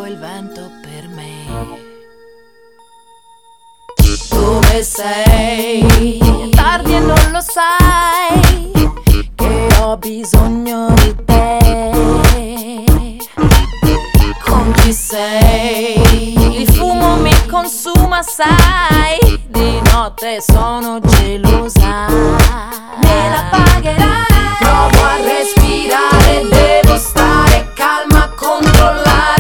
il vento per me. Dove sei? È tardi e non lo sai che ho bisogno di te. Con chi sei? Il fumo mi consuma, sai. Di notte sono gelosa. Me la pagherai.